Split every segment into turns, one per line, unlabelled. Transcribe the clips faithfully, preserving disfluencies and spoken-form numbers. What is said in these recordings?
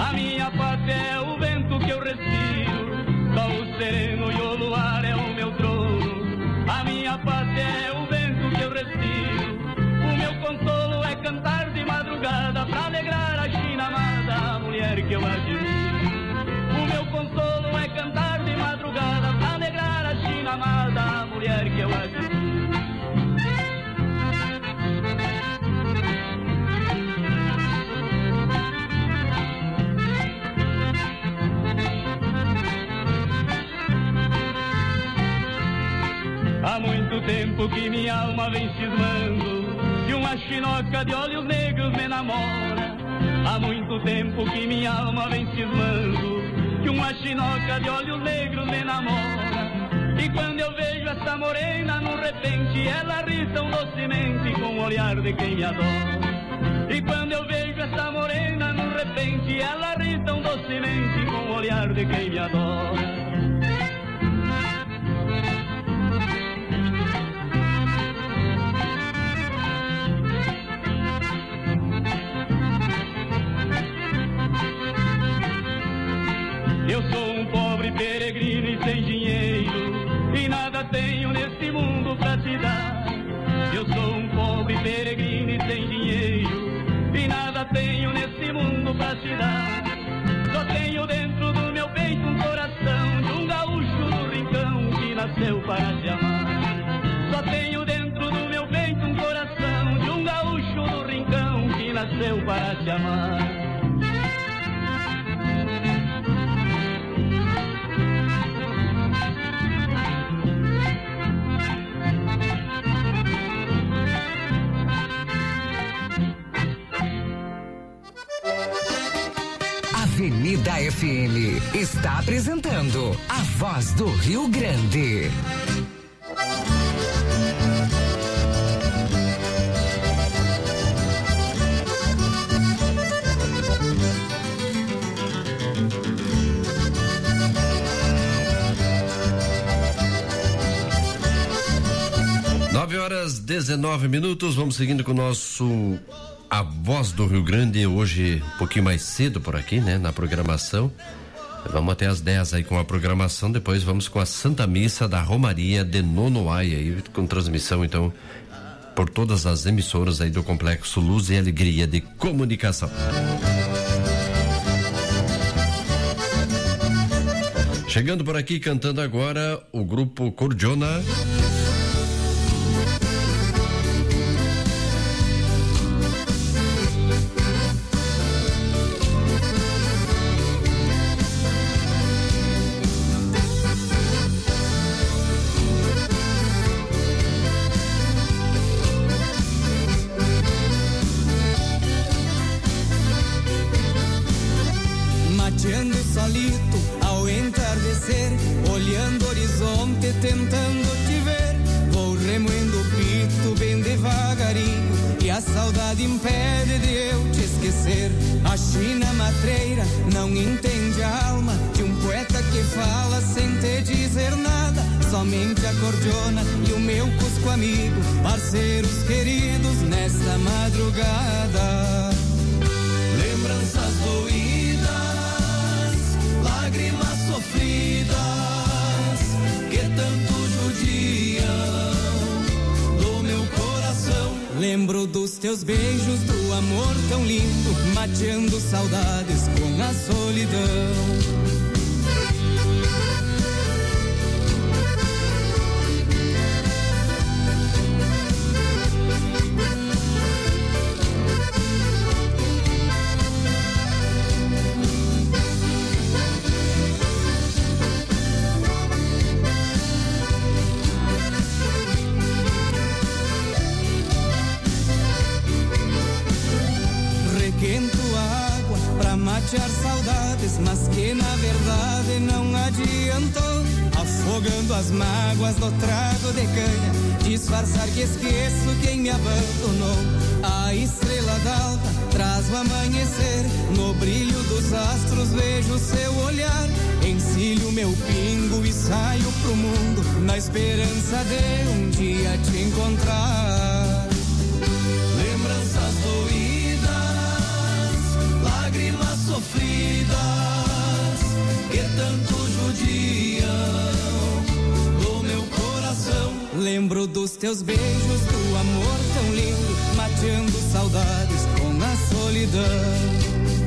A minha pátria é o vento que eu respiro, só o sereno e o luar é o meu trono. A minha pátria é o vento que eu respiro, o meu consolo é cantar de madrugada pra alegrar a China amada, a mulher que eu admiro. O meu consolo é cantar de madrugada pra alegrar a China amada, a mulher que eu admiro. Há muito tempo que minha alma vem cismando, que uma chinoca de olhos negros me namora. Há muito tempo que minha alma vem cismando, que uma chinoca de olhos negros me namora. E quando eu vejo essa morena, num repente, ela ri tão docemente com o olhar de quem me adora. E quando eu vejo essa morena, num repente, ela ri tão docemente com o olhar de quem me adora. Eu sou um pobre peregrino e sem dinheiro, e nada tenho neste mundo pra te dar. Eu sou um pobre peregrino e sem dinheiro, e nada tenho neste mundo pra te dar. Só tenho dentro do meu peito um coração de um gaúcho do rincão que nasceu para te amar. Só tenho dentro do meu peito um coração de um gaúcho do rincão que nasceu para te amar.
Avenida F M está apresentando A Voz do Rio Grande.
Nove horas dezenove minutos, vamos seguindo com o nosso A Voz do Rio Grande, hoje um pouquinho mais cedo por aqui, né, na programação. Vamos até às dez aí com a programação, depois vamos com a Santa Missa da Romaria de Nonoai, aí com transmissão então por todas as emissoras aí do Complexo Luz e Alegria de Comunicação. Chegando por aqui, cantando agora o grupo Cordiona.
Olhando o horizonte, tentando te ver, vou remoendo o pito bem devagarinho, e a saudade impede de eu te esquecer. A China matreira não entende a alma de um poeta que fala sem te dizer nada, somente a cordiona e o meu cusco amigo, parceiros queridos nesta madrugada. Lembranças doídas, lágrimas sofridas, que tanto judiam do meu coração. Lembro dos teus beijos, do amor tão lindo, mateando saudades com a solidão. Matear saudades, mas que na verdade não adiantou, afogando as mágoas no trago de canha, disfarçar que esqueço quem me abandonou. A estrela d'alva traz o amanhecer, no brilho dos astros vejo seu olhar, encilho meu pingo e saio pro mundo, na esperança de um dia te encontrar. Lembranças doídas, lágrimas sofridas, que tanto judiam o meu coração. Lembro dos teus beijos, do amor tão lindo, mateando saudades com a solidão.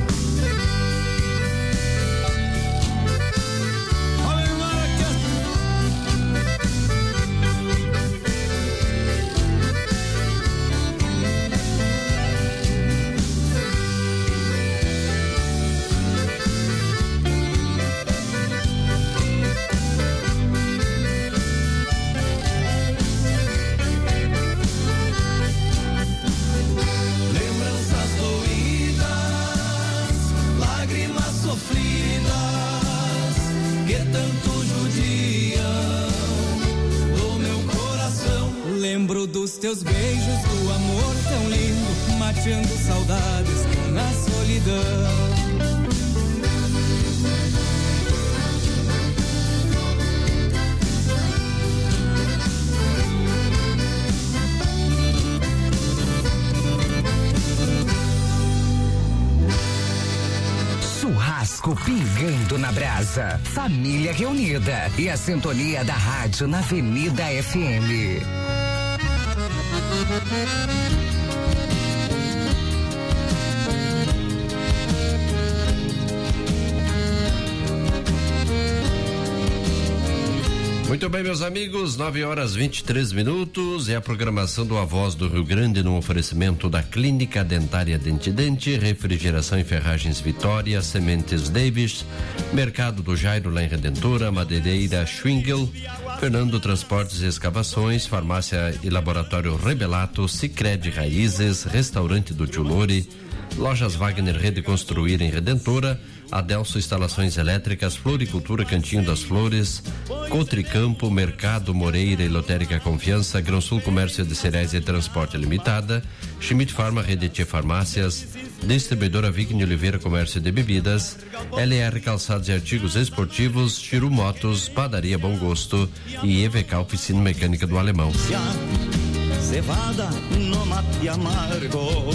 Lembro dos teus beijos, do amor tão lindo, mateando saudades com a solidão.
Churrasco pingando na brasa, família reunida e a sintonia da rádio na Avenida F M.
Muito bem, meus amigos, nove horas vinte e três minutos, é a programação do A Voz do Rio Grande no oferecimento da Clínica Dentária Dente Dente, Refrigeração e Ferragens Vitória, Sementes Davis, Mercado do Jairo lá em Redentora, Madeireira Schwingel, Fernando Transportes e Escavações, Farmácia e Laboratório Rebelato, Sicredi Raízes, Restaurante do Tio Lori, Lojas Wagner Rede Construir em Redentora, Adelso Instalações Elétricas, Floricultura Cantinho das Flores, Cotricampo, Mercado Moreira e Lotérica Confiança, Grão Sul Comércio de Cereais e Transporte Limitada, Schmidt Farma, Rede Tchê Farmácias, Distribuidora Vigni Oliveira Comércio de Bebidas, L R Calçados e Artigos Esportivos, Chiru Motos, Padaria Bom Gosto e E V K Oficina Mecânica do Alemão.
Cevada no mate amargo,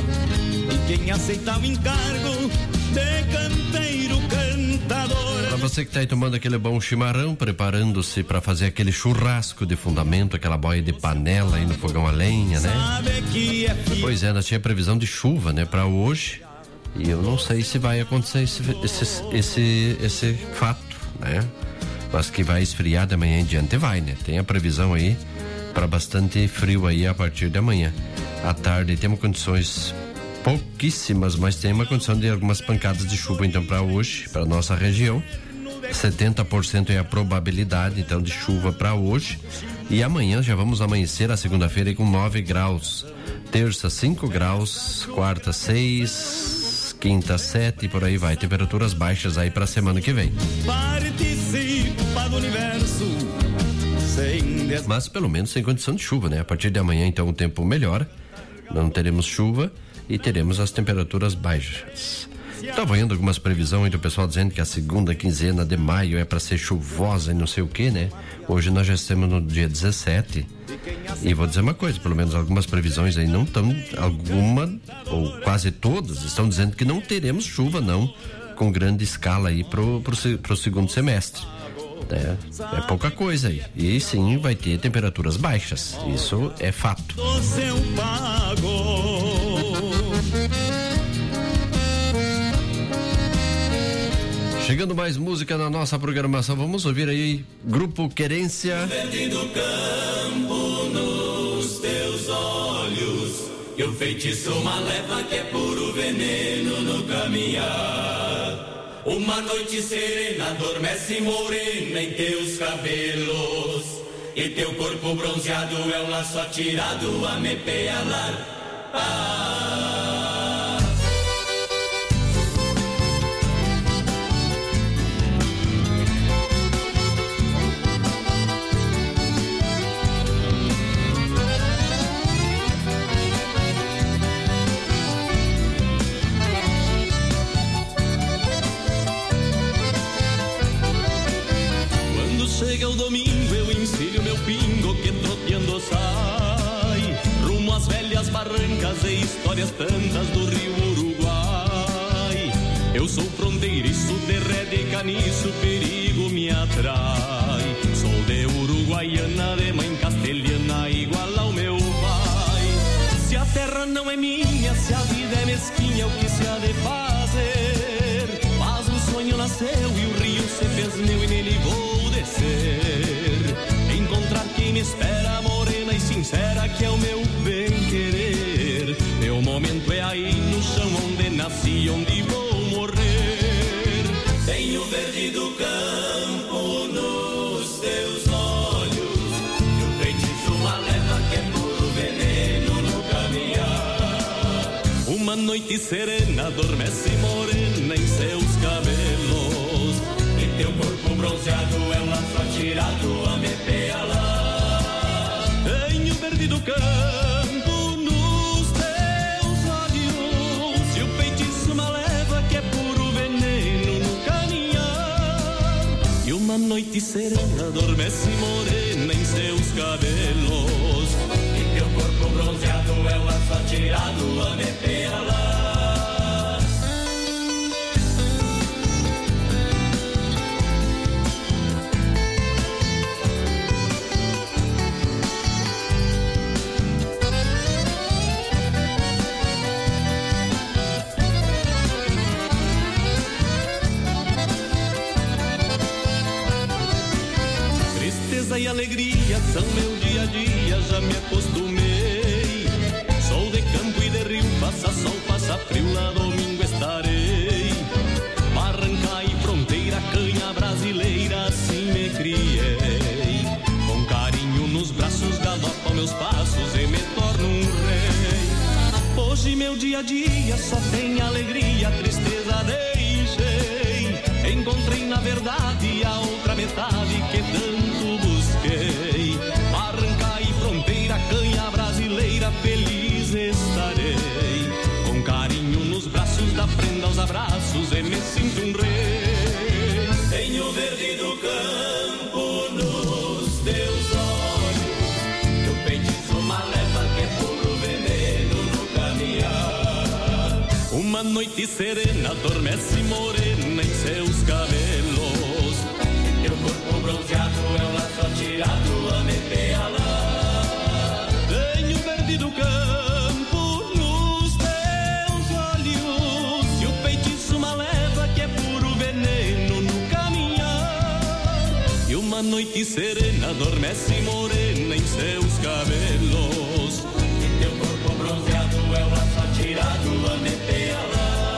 e quem aceita o encargo de canteiro cantador.
Para você que está aí tomando aquele bom chimarrão, preparando-se para fazer aquele churrasco de fundamento, aquela boia de panela aí no fogão a lenha, né? Pois é, nós tinha previsão de chuva, né, para hoje, e eu não sei se vai acontecer esse esse esse, esse fato, né? Mas que vai esfriar de manhã em diante, vai, né? Tem a previsão aí para bastante frio aí a partir de amanhã. À tarde temos condições pouquíssimas, mas tem uma condição de algumas pancadas de chuva então para hoje, para nossa região. setenta por cento é a probabilidade então de chuva para hoje, e amanhã já vamos amanhecer a segunda-feira com nove graus, terça cinco graus, quarta seis, quinta sete e por aí vai, temperaturas baixas aí para semana que vem.
Participa do universo.
Mas pelo menos sem condição de chuva, né? A partir de amanhã então o tempo melhora, não teremos chuva e teremos as temperaturas baixas. Estava vendo algumas previsões do pessoal dizendo que a segunda quinzena de maio é para ser chuvosa e não sei o que, né? Hoje nós já estamos no dia dezessete e vou dizer uma coisa, pelo menos algumas previsões aí não estão, alguma ou quase todas estão dizendo que não teremos chuva não, com grande escala aí pro, pro, pro segundo semestre. É, é pouca coisa aí. E sim, vai ter temperaturas baixas. Isso é fato. Chegando mais música na nossa programação, vamos ouvir aí Grupo Querência.
Verde do campo nos teus olhos, e o feitiço uma leva que é puro veneno no caminhar. Uma noite serena adormece morena em teus cabelos, e teu corpo bronzeado é um laço atirado a me pealar. Ah.
Chega o domingo, eu ensino meu pingo que troteando sai rumo às velhas barrancas e histórias tantas do rio Uruguai. Eu sou fronteiriço, de rédea e caniço, perigo me atrai. Sou de uruguaiana, de mãe castelhana, igual ao meu pai. Se a terra não é minha, se a vida é mesquinha, o que se há de fazer? Mas um sonho nasceu e o rio se fez meu e nele vou descer. Encontrar quem me espera, morena e sincera, que é o meu bem-querer. Meu momento é aí no chão onde nasci, onde vou morrer.
Tenho verde do campo nos teus olhos, e o feitiço uma leva que é puro veneno no caminhar.
Uma noite serena adormece morena em seus cabelos,
e teu corpo bronzeado é um laço atirado a me pealar.
Tenho verde do campo nos teus olhos, e o feitiço uma leva que é puro veneno no caminhar. E uma noite serena adormece morena em seus cabelos,
e teu corpo bronzeado é um laço atirado a me pealar.
E alegria são meu dia a dia, já me acostumei. Sou de campo e de rio, passa sol, passa frio, lá domingo estarei. Barranca e fronteira, canha brasileira, assim me criei. Com carinho nos braços, galopa meus passos e me torno um rei. Hoje meu dia a dia só tem alegria, tristeza deixei. Encontrei na verdade a outra metade que tanto busquei. Barranca e fronteira, canha brasileira, feliz estarei. Com carinho nos braços, da prenda aos abraços, e me sinto um rei.
Tenho verde do campo nos teus olhos, e o feitiço uma leva que é puro veneno no caminhar.
Uma noite serena adormece morena em seus cabelos,
e teu corpo bronzeado é um laço atirado a me pealar.
Tenho verde do campo nos teus olhos, e o feitiço uma leva que é puro veneno no caminhar. E uma noite serena adormece morena em seus cabelos,
e teu corpo bronzeado é um laço atirado a me pealar.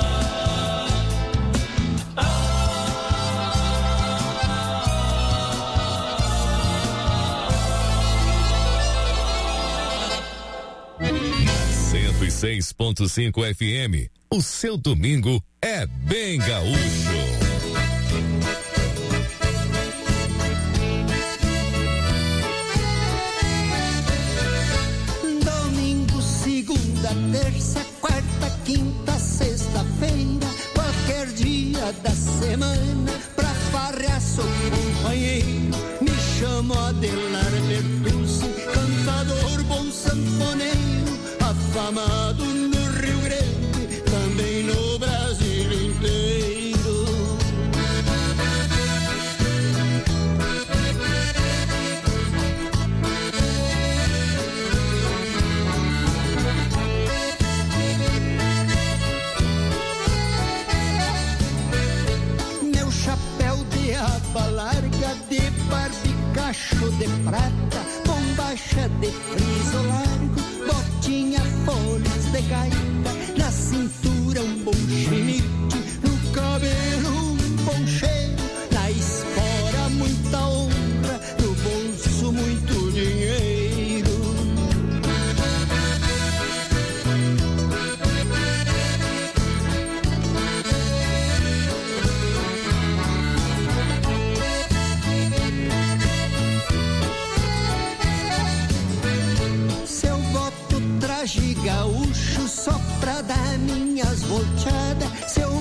cento e seis ponto cinco F M, o seu domingo é bem gaúcho.
Domingo, segunda, terça, quarta, quinta, sexta-feira, qualquer dia da semana, pra farrear sou companheiro. Me chamo Adelar Bertucci, cantador, bom sanfoneiro, afamado no Rio Grande, também no Brasil inteiro. Meu chapéu de aba larga, de barbicacho de prata, bombacha de friso largo, botinha, folhas de gaita, na cintura um bom chinite, no cabelo um bom cheiro, na espora muita honra, no bolso muito dinheiro. Traje gaúcho só pra dar minhas volteadas. Se eu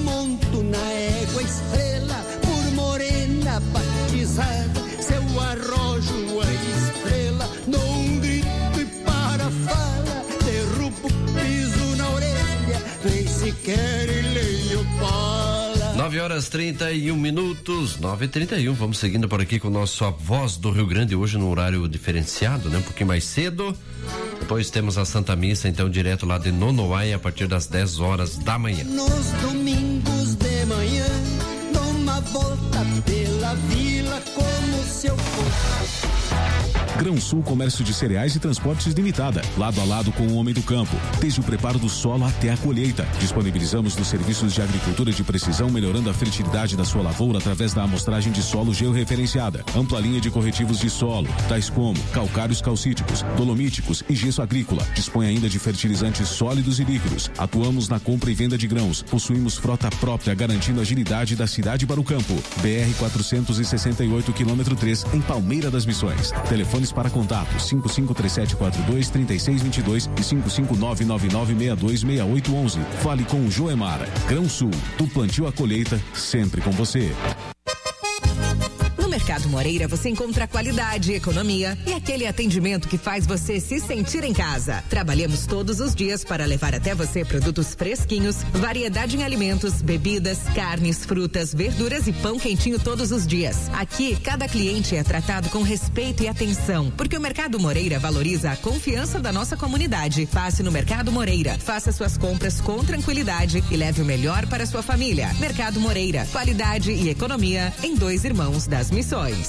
horas trinta e um minutos, nove e trinta e um. Vamos seguindo por aqui com o nosso A Voz do Rio Grande, hoje no horário diferenciado, né? Um pouquinho mais cedo. Depois temos a Santa Missa, então, direto lá de Nonoai, a partir das dez horas da manhã.
Nos domingos de manhã, dou uma volta pela vila como se eu fosse.
Grão Sul Comércio de Cereais e Transportes Limitada, lado a lado com o homem do campo, desde o preparo do solo até a colheita. Disponibilizamos os serviços de agricultura de precisão, melhorando a fertilidade da sua lavoura através da amostragem de solo georreferenciada, ampla linha de corretivos de solo, tais como calcários calcíticos, dolomíticos e gesso agrícola. Dispõe ainda de fertilizantes sólidos e líquidos. Atuamos na compra e venda de grãos. Possuímos frota própria, garantindo a agilidade da cidade para o campo. B R quatrocentos e sessenta e oito, quilômetro três, em Palmeira das Missões. Telefones para contato cinco cinco três sete quatro dois, três seis dois dois e cinco cinco nove nove nove seis dois seis oito um um. Fale com o Joemar. Grão Sul, do plantio à colheita, sempre com você.
No Mercado Moreira você encontra qualidade, economia e aquele atendimento que faz você se sentir em casa. Trabalhamos todos os dias para levar até você produtos fresquinhos, variedade em alimentos, bebidas, carnes, frutas, verduras e pão quentinho todos os dias. Aqui, cada cliente é tratado com respeito e atenção, porque o Mercado Moreira valoriza a confiança da nossa comunidade. Passe no Mercado Moreira, faça suas compras com tranquilidade e leve o melhor para sua família. Mercado Moreira, qualidade e economia em Dois Irmãos das Missões.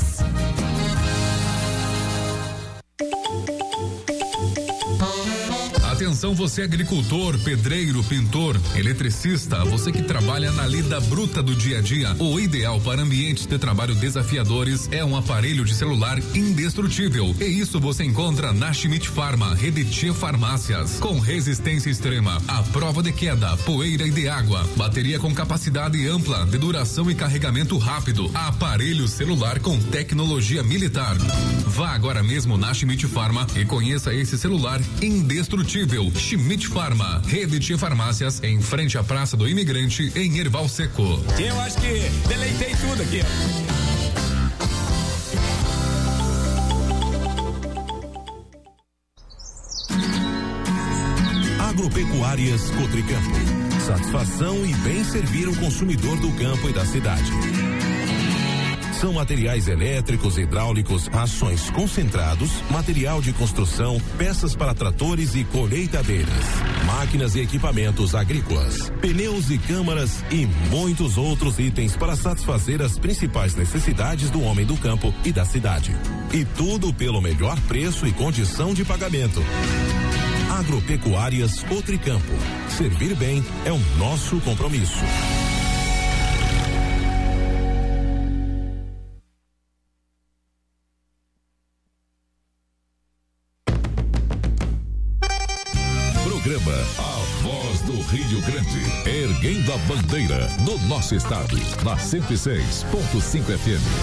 Atenção você agricultor, pedreiro, pintor, eletricista, você que trabalha na lida bruta do dia a dia. O ideal para ambientes de trabalho desafiadores é um aparelho de celular indestrutível. E isso você encontra na Schmidt Pharma, Rede Tchê Farmácias, com resistência extrema, à prova de queda, poeira e de água, bateria com capacidade ampla de duração e carregamento rápido, aparelho celular com tecnologia militar. Vá agora mesmo na Schmidt Pharma e conheça esse celular indestrutível. Schmidt Pharma, Rede de Farmácias, em frente à Praça do Imigrante, em Erval Seco.
Eu acho que deleitei tudo aqui.
Agropecuárias Cotricampo. Satisfação e bem servir o consumidor do campo e da cidade. São materiais elétricos, hidráulicos, rações concentrados, material de construção, peças para tratores e colheitadeiras, máquinas e equipamentos agrícolas, pneus e câmaras e muitos outros itens para satisfazer as principais necessidades do homem do campo e da cidade. E tudo pelo melhor preço e condição de pagamento. Agropecuárias Cotricampo. Servir bem é o nosso compromisso.
Programa A Voz do Rio Grande, erguendo a bandeira do nosso estado, na cento e seis ponto cinco F M.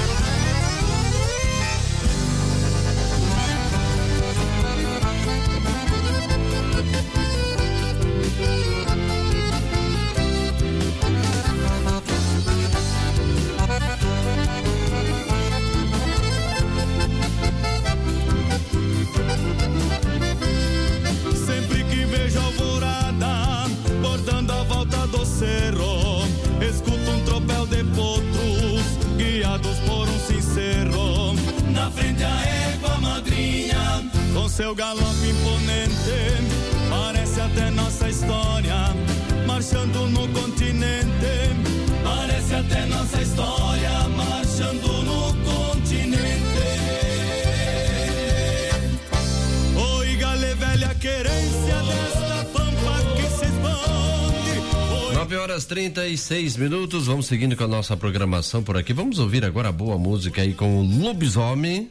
Seu galope imponente, parece até nossa história, marchando no continente, parece até nossa história, marchando no continente. Oi, galé velha querência desta pampa que se expande.
nove horas trinta e seis minutos, vamos seguindo com a nossa programação por aqui. Vamos ouvir agora a boa música aí com o Lobisomem.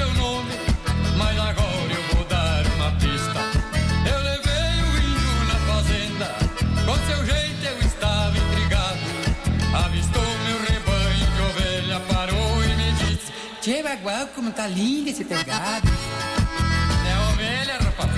Mas agora eu vou dar uma pista. Eu levei o índio na
Bagual, como tá lindo esse teu gado. É ovelha, rapaz.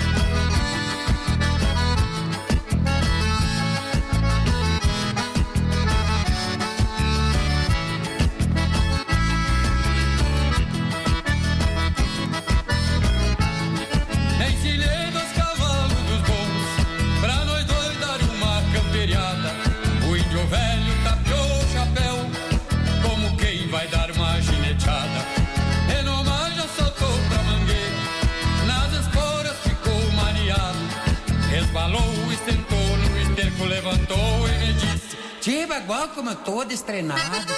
Ensinei dos cavalos dos bons, pra nós dois dar uma camperiada. O índio velho tapeou o chapéu, como quem vai dar uma gineteada. E no mar já soltou pra mangueira, nas esporas ficou mareado. Resbalou e sentou no esterco, levantou e me disse:
Tchê, Bagual, como eu tô destreinado.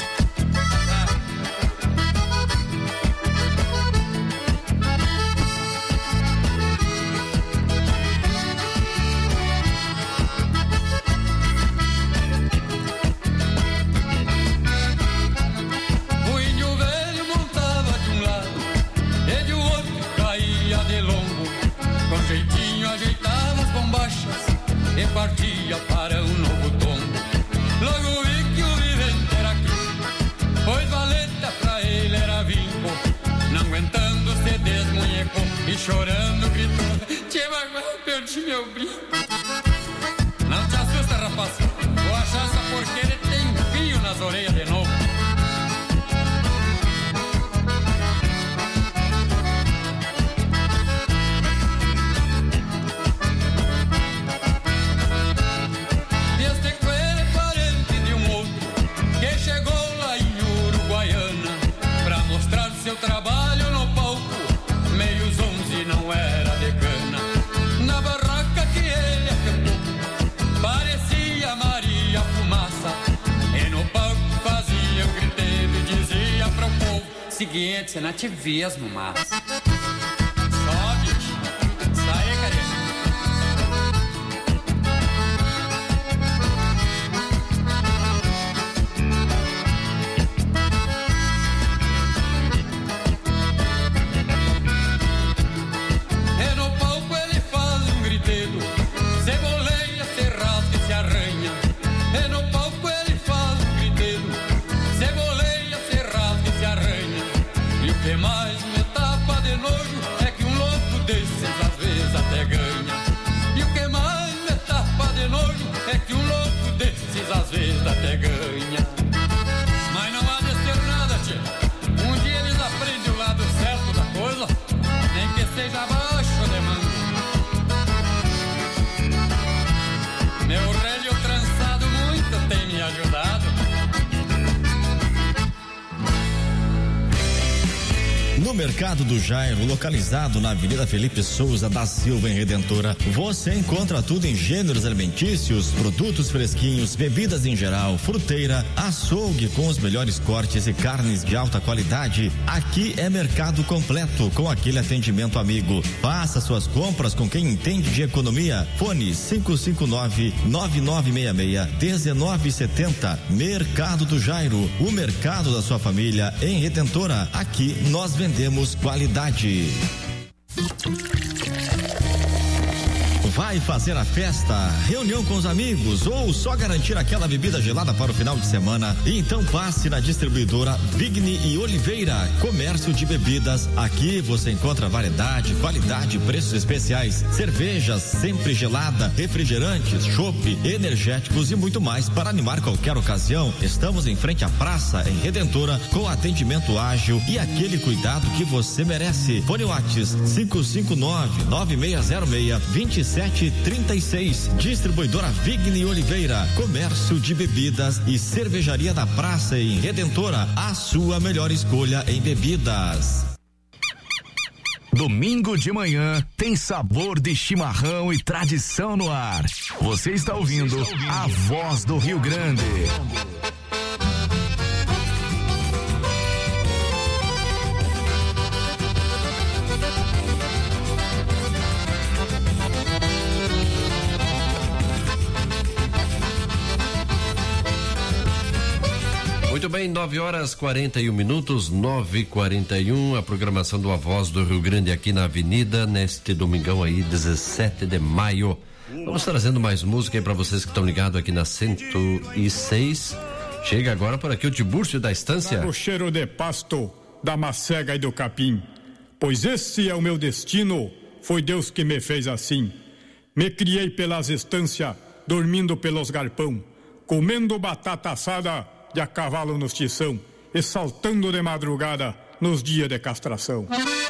E partia para um novo tombo. Logo vi que o vivente era aqui, pois valeta pra ele era vinco. Não aguentando se desmunhecou e chorando gritou: Tchê, Bagual, perdi meu brinco. Não te assusta, rapaz, vou achar essa porqueira e tem fio nas orelhas de novo. Seu trabalho no palco, meios onze não era de cana. Na barraca que ele acampou, parecia Maria Fumaça. E no palco fazia um griteiro e dizia pro povo:
seguinte, você não te vias no massa.
Só, bicho, sai, carinha. Ceboleia, se rasga e se arranha. E no palco ele faz um griteiro. Ceboleia, se rasga e se arranha. E o que mais me tapa de nojo é que um louco desses às vezes até ganha. E o que mais me tapa de nojo é que um louco desses às vezes até ganha. Mas não há de ser nada, tia. Um dia eles aprendem o lado certo da coisa, nem que seja abaixo de manga. Meu relho trançado muito tem me ajudado.
No Mercado do Jairo, localizado na Avenida Felipe Souza da Silva, em Redentora, você encontra tudo em gêneros alimentícios, produtos fresquinhos, bebidas em geral, fruteira, açougue com os melhores cortes e carnes de alta qualidade. Aqui é mercado completo, com aquele atendimento amigo. Faça suas compras com quem entende de economia. Fone cinco cinco nove, nove nove seis seis, um nove sete zero. Mercado do Jairo, o mercado da sua família em Redentora. Aqui nós vendemos qualidade. Vai fazer a festa, reunião com os amigos ou só garantir aquela bebida gelada para o final de semana? Então passe na distribuidora Vigni e Oliveira, comércio de bebidas. Aqui você encontra variedade, qualidade, preços especiais, cervejas sempre gelada, refrigerantes, chopp, energéticos e muito mais para animar qualquer ocasião. Estamos em frente à praça, em Redentora, com atendimento ágil e aquele cuidado que você merece. Fone WhatsApp cinco cinco nove, nove seis zero seis, dois sete trinta e seis. Distribuidora Vigni Oliveira, comércio de bebidas e cervejaria da praça em Redentora, a sua melhor escolha em bebidas.
Domingo de manhã tem sabor de chimarrão e tradição no ar. Você está ouvindo, Você está ouvindo a voz do Rio Grande.
Muito bem, nove horas quarenta e um minutos, nove e quarenta e um, a programação do A Voz do Rio Grande aqui na Avenida, neste domingão aí, dezessete de maio. Vamos trazendo mais música aí pra vocês que estão ligados aqui na cento e seis. Chega agora por aqui o Tibúrcio da Estância.
O cheiro de pasto da macega e do capim. Pois esse é o meu destino, foi Deus que me fez assim. Me criei pelas estâncias, dormindo pelos galpão, comendo batata assada de a cavalo nos tição e saltando de madrugada nos dias de castração.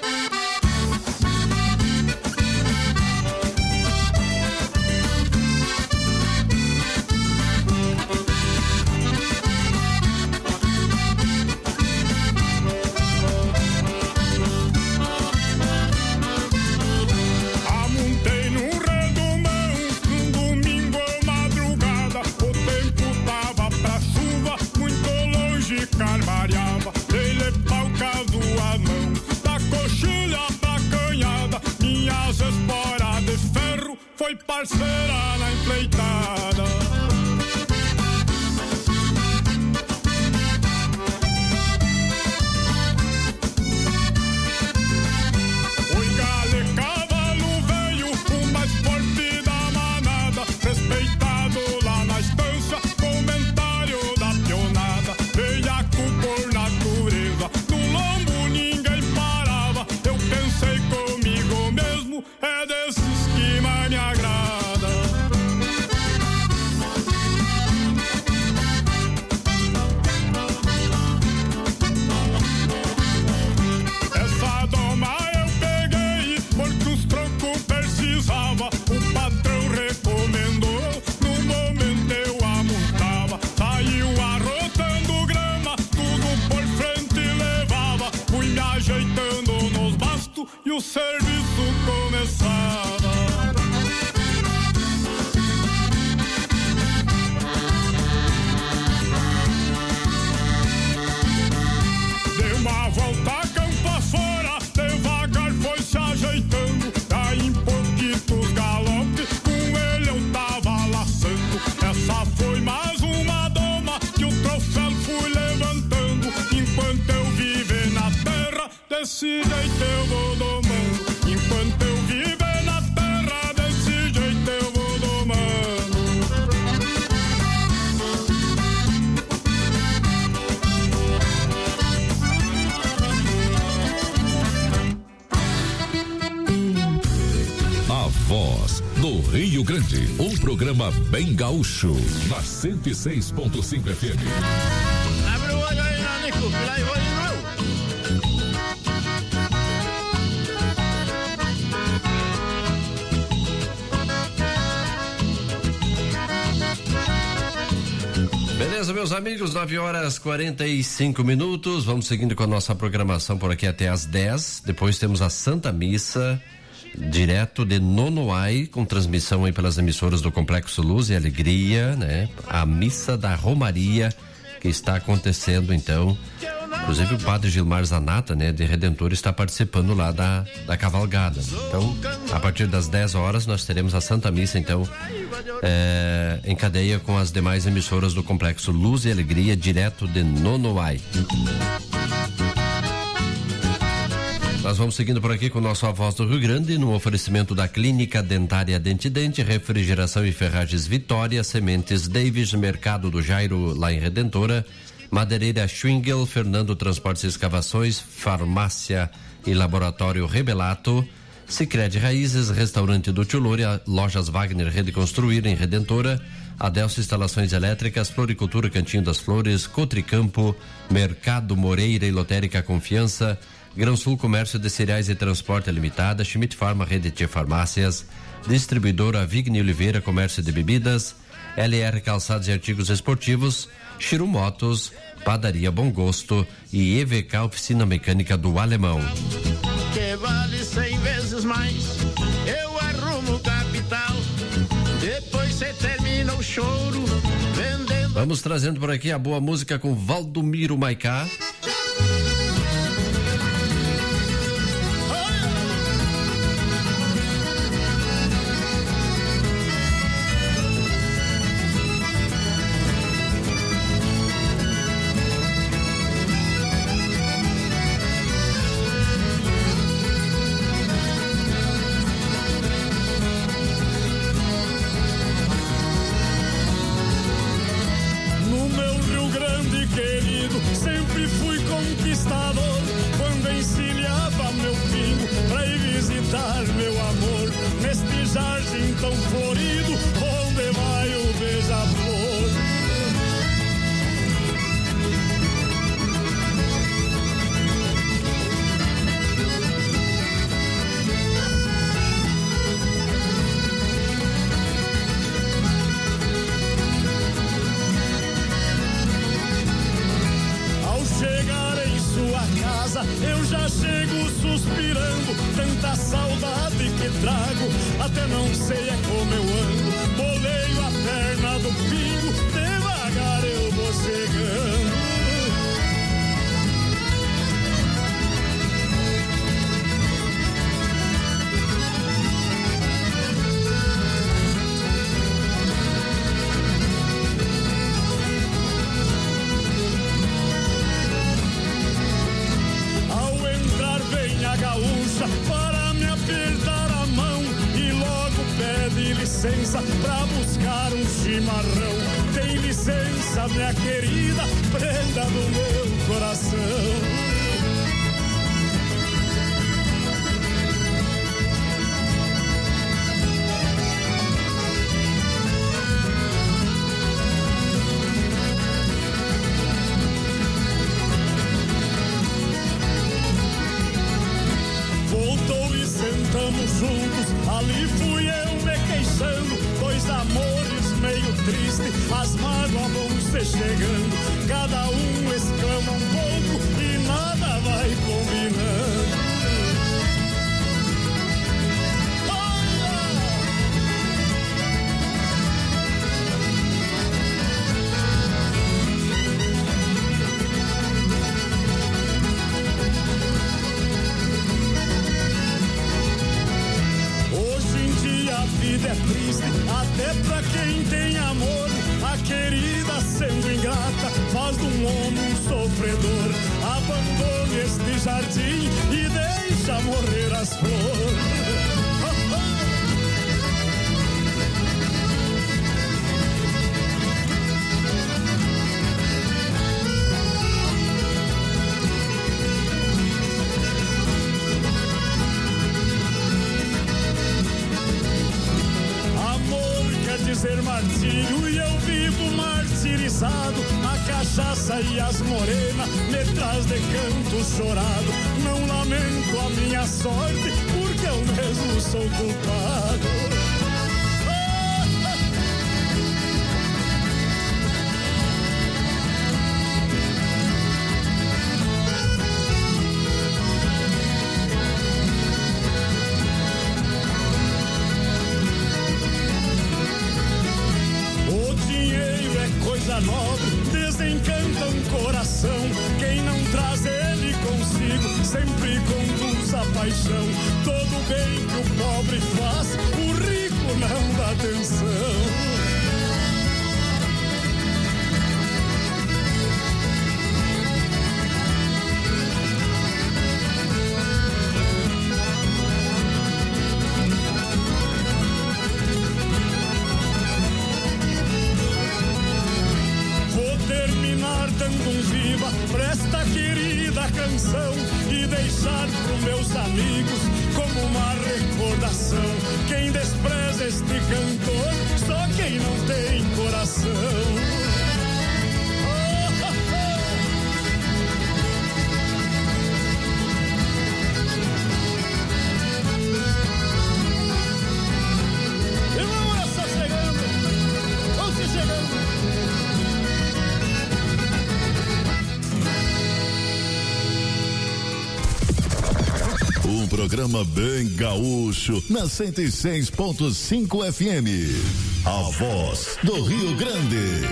Foi parceira na empleitada. Oi, gale, cavalo veio, o mais forte da manada, respeitado lá na estância, comentário da pionada, veiaco por natureza, no lombo ninguém parava, eu pensei comigo mesmo, é desses que mais me agrada. Essa doma eu peguei porque os troncos precisava, o patrão recomendou, no momento eu amontava, saiu arrotando grama, tudo por frente levava, fui me ajeitando nos bastos e o serviço começava. Uma volta campo afora, devagar foi se ajeitando, daí em pouquitos galopes, com ele eu tava laçando. Essa foi mais uma doma que o troféu fui levantando, enquanto eu viver na terra, desse jeito eu vou domando. Enquanto eu viver na terra, desse jeito eu vou domando.
Voz do Rio Grande, um programa bem gaúcho, na cento e seis ponto cinco F M.
Abre o olho aí, Nanico, que lá eu vou de novo.
Beleza, meus amigos, nove horas quarenta e cinco minutos. Vamos seguindo com a nossa programação por aqui até às dez. Depois temos a Santa Missa, direto de Nonoai, com transmissão aí pelas emissoras do Complexo Luz e Alegria, né? A missa da Romaria que está acontecendo, então. Inclusive o padre Gilmar Zanata, né, de Redentor, está participando lá da, da cavalgada. Então, a partir das dez horas, nós teremos a Santa Missa, então, é, em cadeia com as demais emissoras do Complexo Luz e Alegria, direto de Nonoai. Nós vamos seguindo por aqui com o nosso A Voz do Rio Grande, no oferecimento da Clínica Dentária Dente Dente, Refrigeração e Ferragens Vitória, Sementes Davis, Mercado do Jairo, lá em Redentora, Madeireira Schwingel, Fernando Transportes e Escavações, Farmácia e Laboratório Rebelato, Sicredi Raízes, Restaurante do Tchulôria, Lojas Wagner Rede Construir em Redentora, Adelso Instalações Elétricas, Floricultura Cantinho das Flores, Cotricampo, Mercado Moreira e Lotérica Confiança, Grão Sul Comércio de Cereais e Transporte Limitada, Schmidt Farma Rede T Farmácias, Distribuidora Vigni Oliveira Comércio de Bebidas, L R Calçados e Artigos Esportivos, Chiru Motos, Padaria Bom Gosto e E V K Oficina Mecânica do Alemão.
Que vale cem vezes mais, eu arrumo capital, depois você termina o choro, vendendo.
Vamos trazendo por aqui a boa música com Valdomiro Maicá.
Sempre fui conquistador,
tão florido, onde vai o beija-flor? Eu já chego suspirando, tanta saudade que trago, até não sei é como eu ando. Boleio a perna do pingo, devagar eu vou chegando. Para me apertar a mão e logo pede licença pra buscar um chimarrão. Tem licença, minha querida, prenda do meu coração. Sentamos juntos, ali fui eu me queixando, dois amores meio tristes, as mágoas vão se chegando, cada um exclama um pouco e nada vai combinando. É triste, até pra quem tem amor. A querida sendo ingrata faz de um homem um sofredor. Abandone este jardim e deixa morrer as flores. Dizer martírio e eu vivo martirizado. A cachaça e as morenas me traz de canto chorado. Não lamento a minha sorte, porque eu mesmo sou culpado. Nobre, desencanta um coração. Quem não traz ele consigo sempre conduz a paixão. Todo bem que o pobre faz, o rico não dá atenção. Dando um viva pra esta querida canção e deixar pros meus amigos como uma recordação. Quem despreza este cantor, só quem não tem coração.
Um programa bem gaúcho na cento e seis ponto cinco F M. A voz do Rio Grande.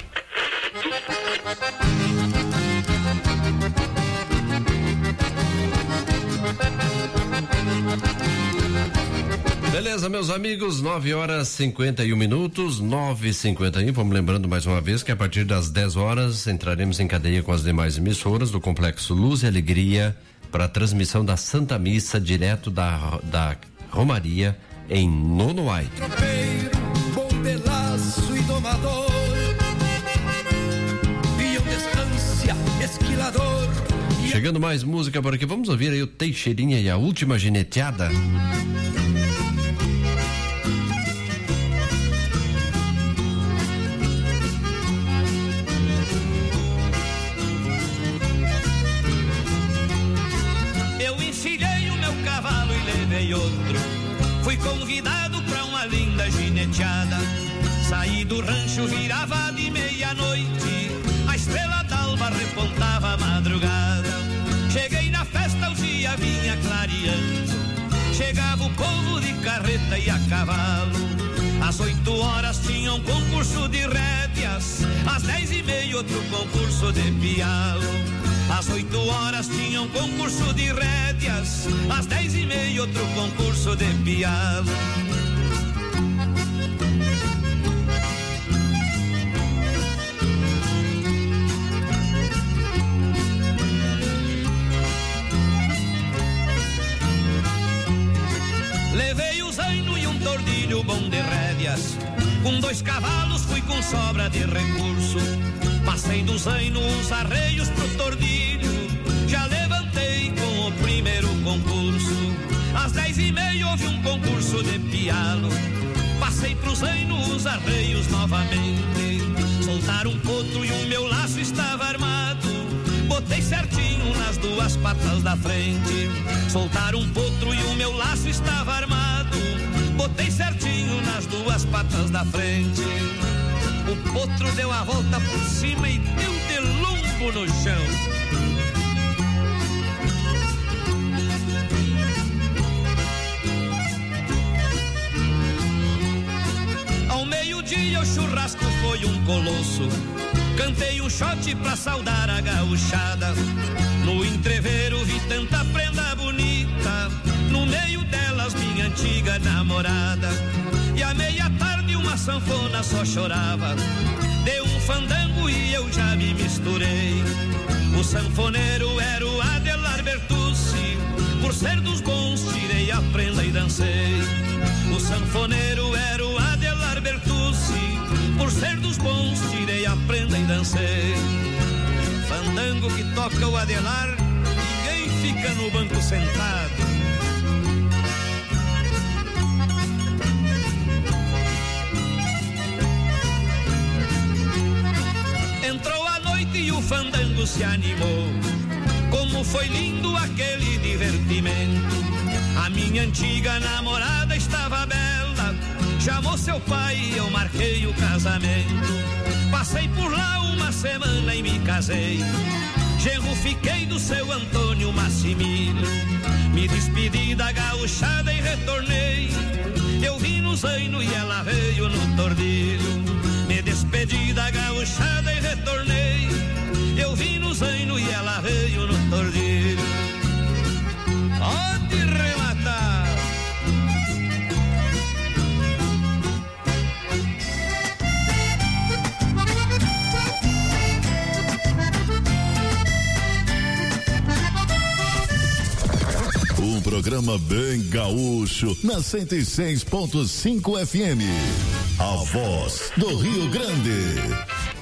Beleza, meus amigos, nove horas cinquenta e um minutos, nove e cinquenta e um. Vamos lembrando mais uma vez que a partir das dez horas entraremos em cadeia com as demais emissoras do Complexo Luz e Alegria para a transmissão da Santa Missa direto da, da Romaria em Nonoai.
Tropeiro, bom pedaço e domador, peão de estância, esquilador.
Chegando mais música por aqui, vamos ouvir aí o Teixeirinha e a Última Gineteada.
cavalo e levei outro. Fui convidado pra uma linda gineteada. Saí do rancho, virava de meia-noite. A estrela d'alva repontava a madrugada. Cheguei na festa, o dia vinha clareando. Chegava o povo de carreta e a cavalo. Às oito horas tinha um concurso de rédeas. Às dez e meia outro concurso de pialo. Às oito horas tinha um concurso de rédeas. Às dez e meia outro concurso de pialo. Levei o zaino e um tordilho bom de rédeas. Com dois cavalos fui com sobra de recurso. Passei do zaino uns arreios pro tordilho. Já levantei com o primeiro concurso. Às dez e meia houve um concurso de pialo. Passei pro zaino os arreios novamente. Soltaram um potro e o meu laço estava armado. Botei certinho nas duas patas da frente. Soltaram um potro e o meu laço estava armado. Botei certinho nas duas patas da frente. O potro deu a volta por cima e deu de lombo no chão. Ao meio-dia o churrasco foi um colosso. Cantei um shot pra saudar a gauchada. No entreveiro vi tanta prenda bonita. No meio delas minha antiga namorada. E à meia-tarde uma sanfona só chorava. Deu um fandango e eu já me misturei. O sanfoneiro era o Adelar Bertucci. Por ser dos bons tirei a prenda e dancei. O sanfoneiro era o Adelar Bertucci. Por ser dos bons tirei a prenda e dancei. Fandango que toca o Adelar, ninguém fica no banco sentado. Entrou a noite e o fandango se animou. Como foi lindo aquele divertimento. A minha antiga namorada estava bela. Chamou seu pai e eu marquei o casamento. Passei por lá uma semana e me casei. Genro fiquei do seu Antônio Massimiliano. Me despedi da gauchada e retornei. Eu vim no zaino e ela veio no tordilho. Me despedi da gauchada e retornei. Eu vim no zaino e ela veio no tordilho. Pode rematar.
Um programa bem gaúcho na cento e seis ponto cinco F M. A voz do Rio Grande.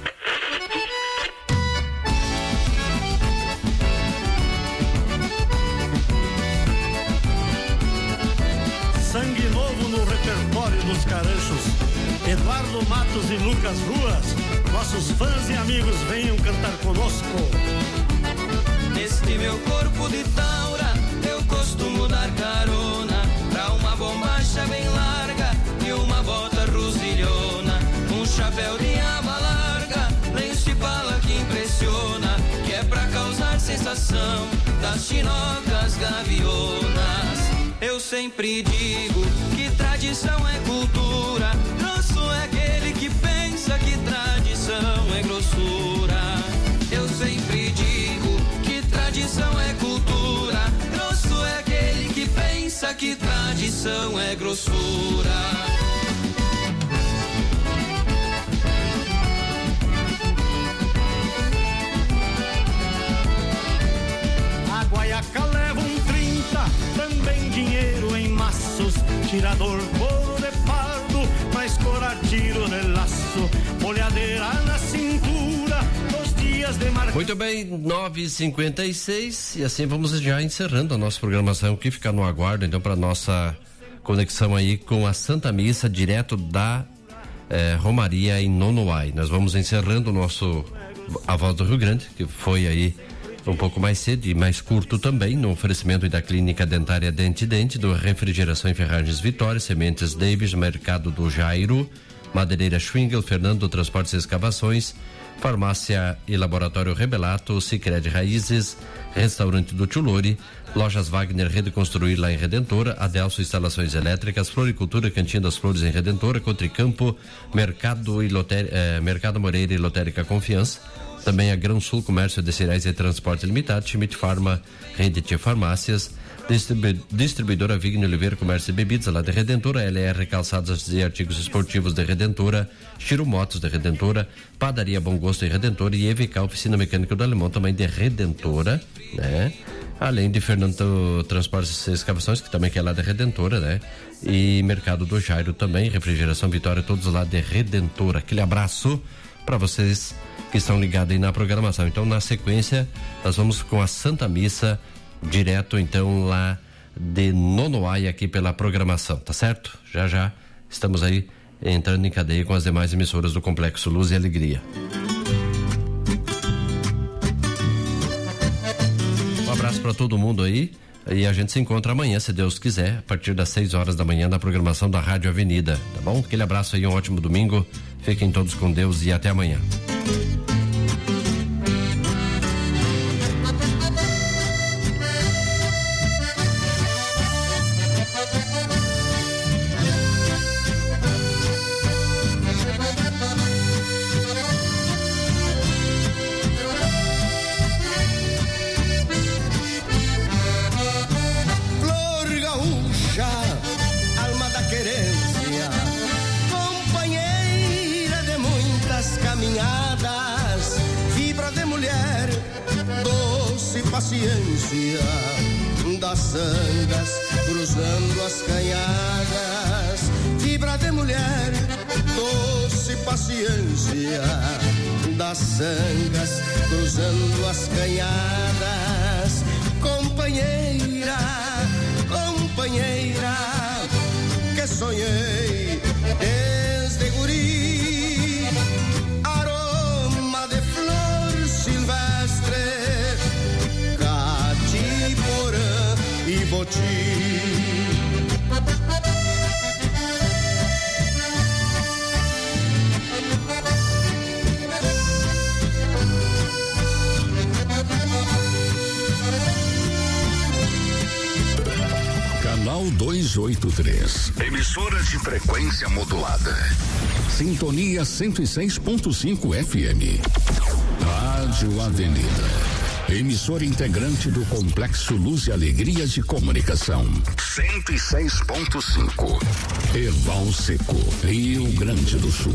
Sangue novo no repertório dos caranchos. Eduardo Matos e Lucas Ruas. Nossos fãs e amigos venham cantar conosco.
Este meu corpo de taura, eu costumo dar carona pra uma bombacha bem larga e uma bota rosilhona, um chapéu de aba larga, lenço e bala que impressiona, que é pra causar sensação das chinocas gavionas. Eu sempre digo que tradição é cultura, grosso é aquele que pensa que tradição é grossura. Eu sempre digo que tradição é cultura, grosso é aquele que pensa que tradição é grossura.
A guaiaca leva um trinta, também dinheiro em maços, tirador couro de pardo, pra escorar tiro de laço, molhadeira na cintura, dos dias de mar...
Muito bem, nove e cinquenta e seis, e assim vamos já encerrando a nossa programação, que fica no aguardo então para nossa conexão aí com a Santa Missa direto da eh, Romaria em Nonoai. Nós vamos encerrando o nosso A Voz do Rio Grande, que foi aí um pouco mais cedo e mais curto também, no oferecimento da Clínica Dentária Dente Dente, do Refrigeração e Ferragens Vitória, Sementes Davis, Mercado do Jairo, Madeireira Schwingel, Fernando Transportes e Escavações, Farmácia e Laboratório Rebelato, Sicredi Raízes, Restaurante do Tchulori, Lojas Wagner Rede Construir lá em Redentora, Adelso Instalações Elétricas, Floricultura Cantinho das Flores em Redentora, Cotricampo, Mercado, e Loter, eh, Mercado Moreira e Lotérica Confiança, também a Grão Sul Comércio de Cereais e Transporte Limitado, Schmidt Farma, Rede Tia Farmácias, Distribu- Distribuidora Vigno Oliveira Comércio e Bebidas lá de Redentora, L R Calçados e Artigos Esportivos de Redentora, Chiro Motos de Redentora, Padaria Bom Gosto de Redentora e E V K Oficina Mecânica do Alemão também de Redentora, né? Além de Fernando Transportes e Escavações, que também que é lá de Redentora, né? E Mercado do Jairo também, Refrigeração Vitória, todos lá de Redentora. Aquele abraço para vocês que estão ligados aí na programação. Então, na sequência, nós vamos com a Santa Missa, direto então lá de Nonoai aqui pela programação, tá certo? Já já estamos aí entrando em cadeia com as demais emissoras do Complexo Luz e Alegria. Um abraço para todo mundo aí e a gente se encontra amanhã, se Deus quiser, a partir das seis horas da manhã na programação da Rádio Avenida, tá bom? Aquele abraço aí, um ótimo domingo, fiquem todos com Deus e até amanhã.
Paciência das sangas cruzando as canhadas, fibra de mulher, doce paciência das sangas cruzando as canhadas, companheira, companheira, que sonhei desde guri, aroma de flor silvestre, e boti.
Canal duzentos e oitenta e três. Emissora de frequência modulada. Sintonia cento e seis ponto cinco F M. Rádio Avenida. Emissora integrante do Complexo Luz e Alegria de Comunicação. cento e seis ponto cinco. Erval Seco, Rio Grande do Sul.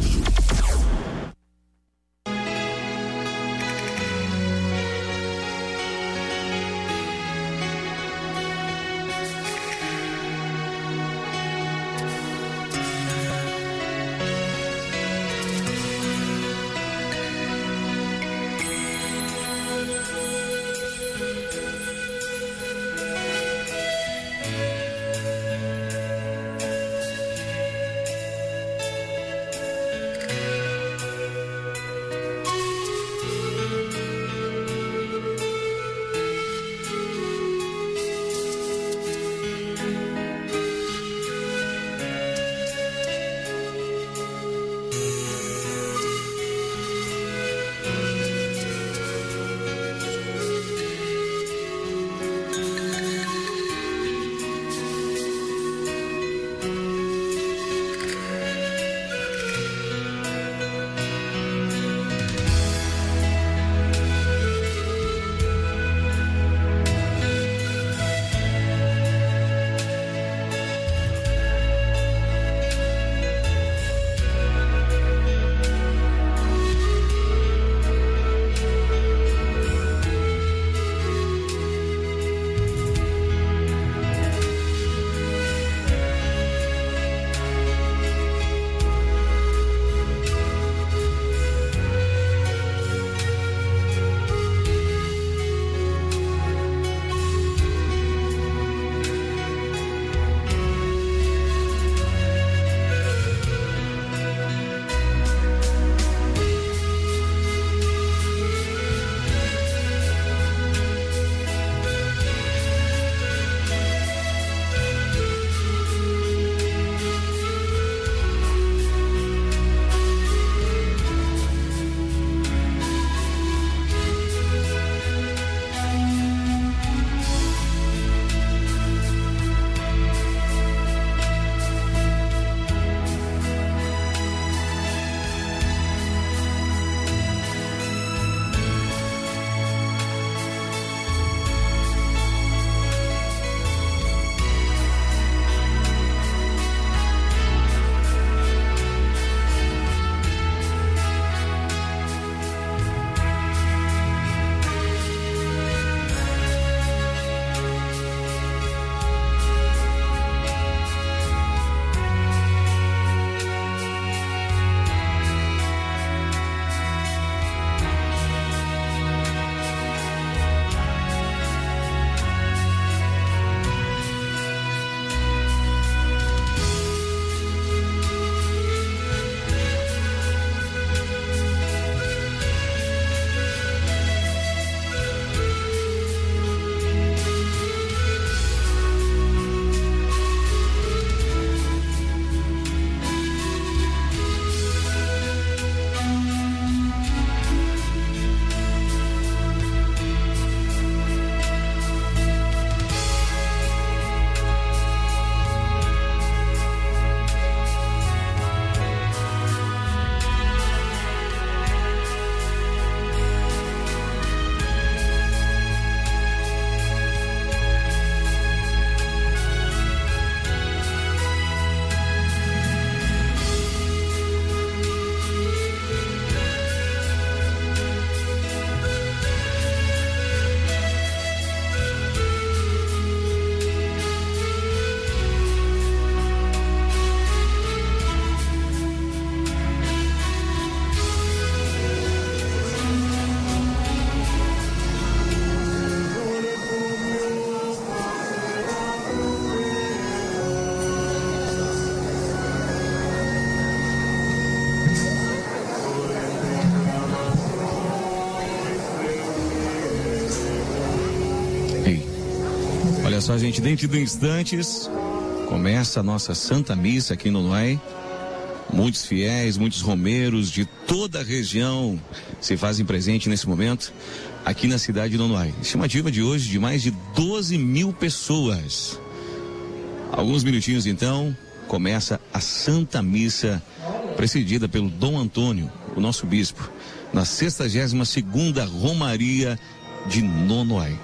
só, gente, dentro de instantes começa a nossa Santa Missa aqui no Nonoai. Muitos fiéis, muitos romeiros de toda a região se fazem presente nesse momento aqui na cidade de Nonoai. Estimativa de hoje de mais de doze mil pessoas. Alguns minutinhos então, começa a Santa Missa, precedida pelo Dom Antônio, o nosso bispo, na sexagésima segunda Romaria de Nonoai.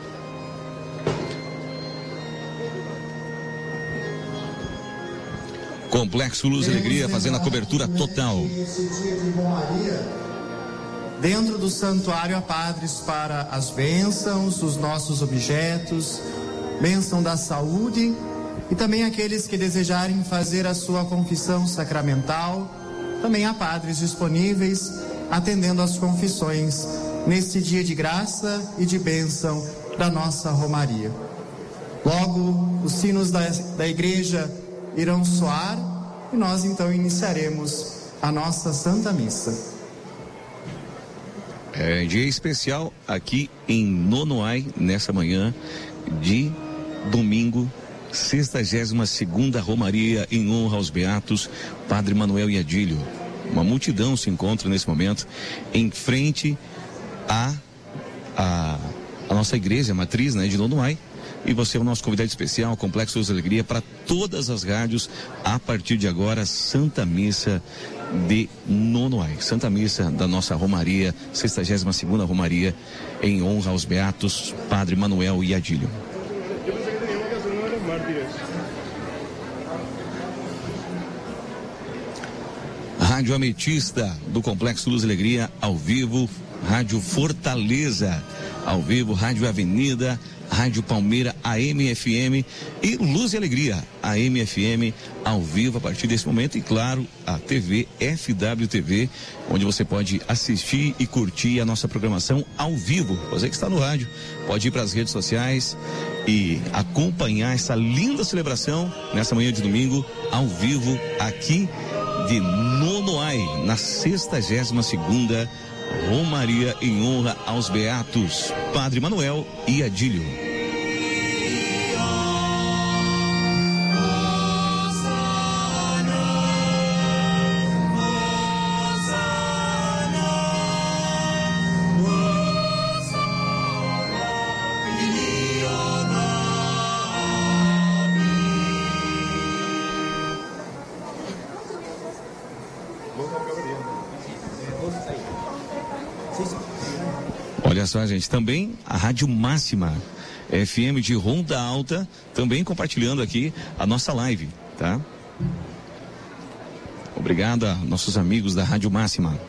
Complexo Luz e Alegria fazendo a cobertura total.
Esse dia de Romaria, dentro do santuário há padres para as bênçãos, os nossos objetos, bênção da saúde, e também aqueles que desejarem fazer a sua confissão sacramental. Também há padres disponíveis atendendo às confissões nesse dia de graça e de bênção da nossa Romaria. Logo, os sinos da, da igreja irão soar e nós então iniciaremos a nossa Santa Missa.
É dia especial aqui em Nonoai, nessa manhã de domingo, sexagésima segunda Romaria em honra aos Beatos Padre Manuel e Adílio. Uma multidão se encontra nesse momento em frente à a, a nossa igreja matriz, né, de Nonoai. E você é o nosso convidado especial, Complexo Luz e Alegria, para todas as rádios, a partir de agora, Santa Missa de Nonoai. Santa Missa da nossa Romaria, sexagésima segunda Romaria, em honra aos Beatos Padre Manuel e Adílio. Rádio Ametista do Complexo Luz e Alegria, ao vivo. Rádio Fortaleza, ao vivo. Rádio Avenida, Rádio Palmeira, A M F M e Luz e Alegria, A M F M, ao vivo a partir desse momento. E claro, a T V F W T V, onde você pode assistir e curtir a nossa programação ao vivo. Você que está no rádio, pode ir para as redes sociais e acompanhar essa linda celebração nessa manhã de domingo, ao vivo, aqui de Nonoai, na sexagésima segunda Romaria em honra aos Beatos Padre Manuel e Adílio. Olha só, gente, também a Rádio Máxima F M de Ronda Alta, também compartilhando aqui a nossa live, tá? Obrigado a nossos amigos da Rádio Máxima.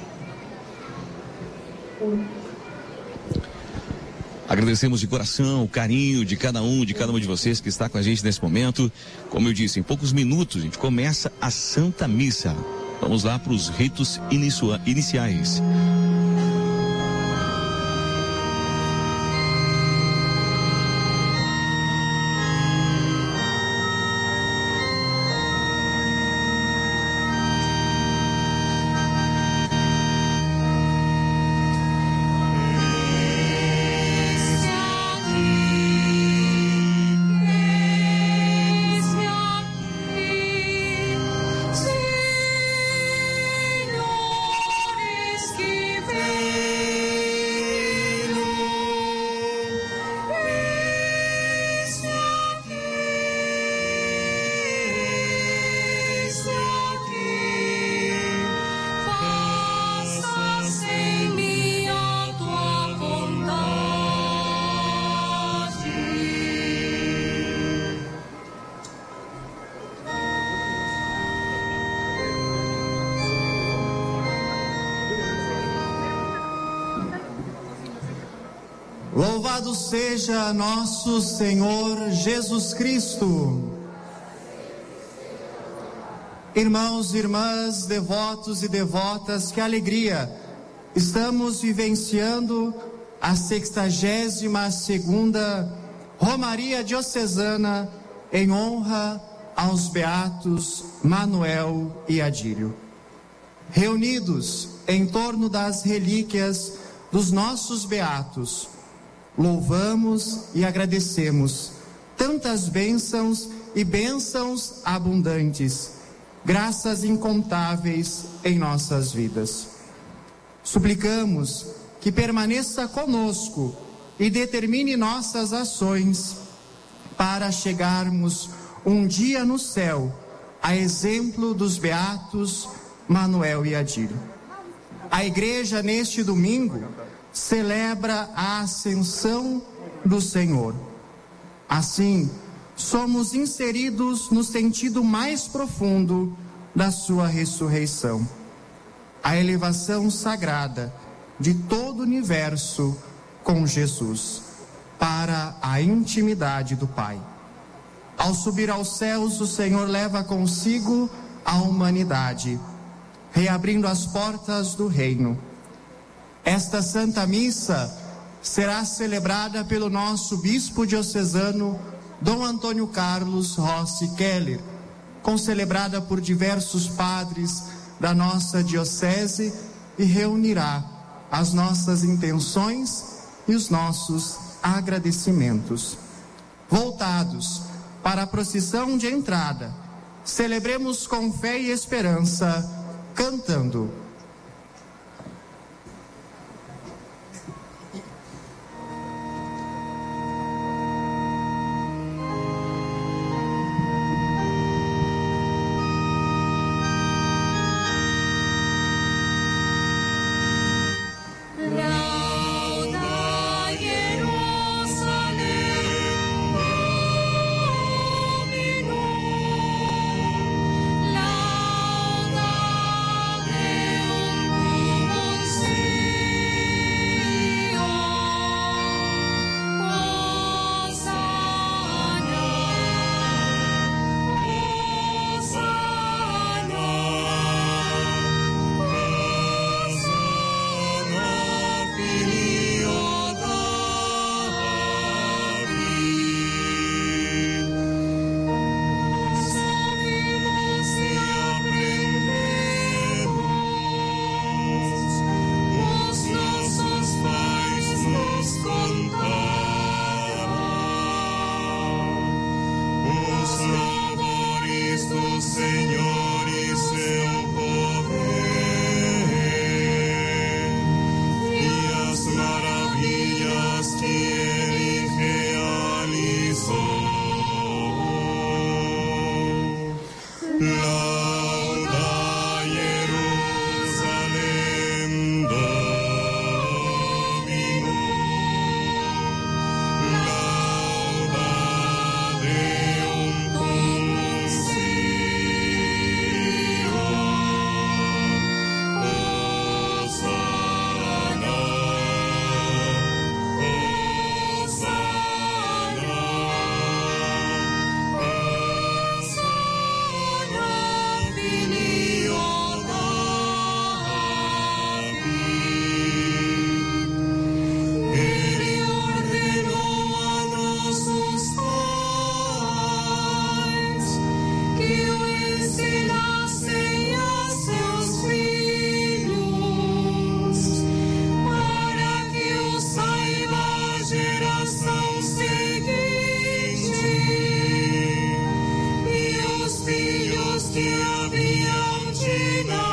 Agradecemos de coração o carinho de cada um, de cada um de vocês que está com a gente nesse momento. Como eu disse, em poucos minutos a gente começa a Santa Missa. Vamos lá para os ritos inicia- iniciais.
Louvado seja nosso Senhor Jesus Cristo. Irmãos e irmãs, devotos e devotas, que alegria! Estamos vivenciando a sexagésima segunda Romaria Diocesana em honra aos Beatos Manuel e Adílio. Reunidos em torno das relíquias dos nossos Beatos, louvamos e agradecemos tantas bênçãos e bênçãos abundantes, graças incontáveis em nossas vidas. Suplicamos que permaneça conosco e determine nossas ações para chegarmos um dia no céu, a exemplo dos beatos Manuel e Adílio. A igreja, neste domingo, celebra a ascensão do Senhor. Assim, somos inseridos no sentido mais profundo da sua ressurreição, a elevação sagrada de todo o universo com Jesus, para a intimidade do Pai. Ao subir aos céus, o Senhor leva consigo a humanidade, reabrindo as portas do reino. Esta Santa Missa será celebrada pelo nosso bispo diocesano, Dom Antônio Carlos Rossi Keller, concelebrada por diversos padres da nossa diocese, e reunirá as nossas intenções e os nossos agradecimentos. Voltados para a procissão de entrada, celebremos com fé e esperança, cantando:
que haviam de nascer.